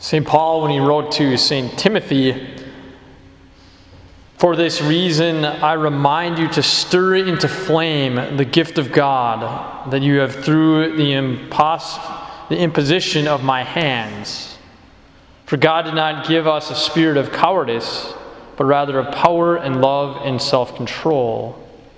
St. Paul, when he wrote to St. Timothy, "For this reason I remind you to stir into flame the gift of God that you have through the imposition of my hands. For God did not give us a spirit of cowardice, but rather of power and love and self-control."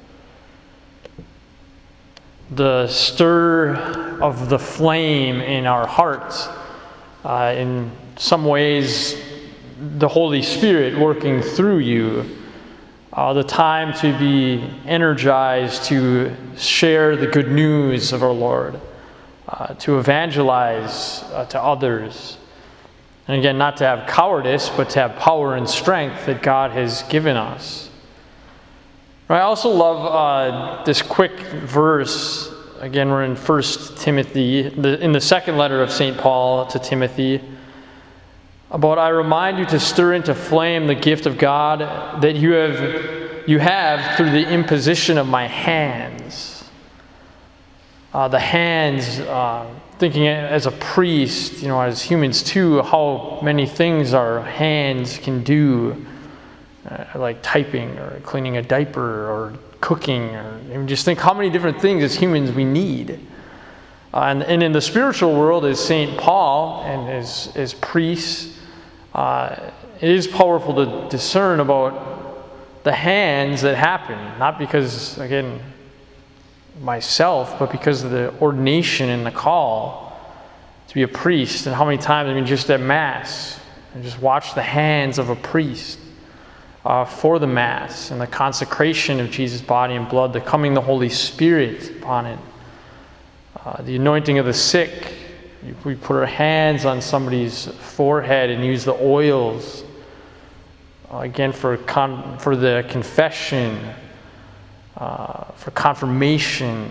The stir of the flame in our hearts, in some ways, the Holy Spirit working through you, the time to be energized to share the good news of our Lord, to evangelize to others. And again, not to have cowardice, but to have power and strength that God has given us. I also love this quick verse. Again, we're in 1 Timothy, in the second letter of St. Paul to Timothy, about, "I remind you to stir into flame the gift of God that you have through the imposition of my hands." The hands, thinking as a priest, as humans too, how many things our hands can do, like typing or cleaning a diaper or cooking, or just think how many different things as humans we need. And in the spiritual world, as St. Paul and as priests, it is powerful to discern about the hands that happen, not because, again, myself, but because of the ordination and the call to be a priest. And how many times, just at Mass, and just watch the hands of a priest for the Mass and the consecration of Jesus' body and blood, the coming of the Holy Spirit upon it, the anointing of the sick. We put our hands on somebody's forehead and use the oils, again, for the confession, for confirmation.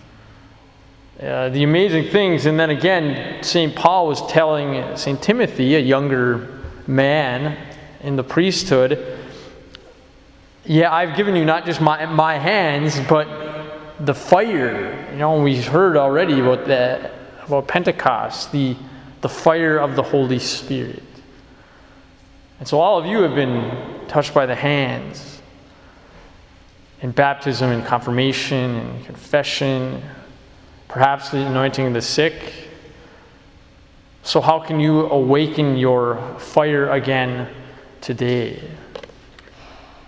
The amazing things. And then again, St. Paul was telling St. Timothy, a younger man in the priesthood, I've given you not just my hands, but the fire. We heard already about Pentecost, the fire of the Holy Spirit. And so all of you have been touched by the hands in baptism and confirmation and confession, perhaps the anointing of the sick. So how can you awaken your fire again today?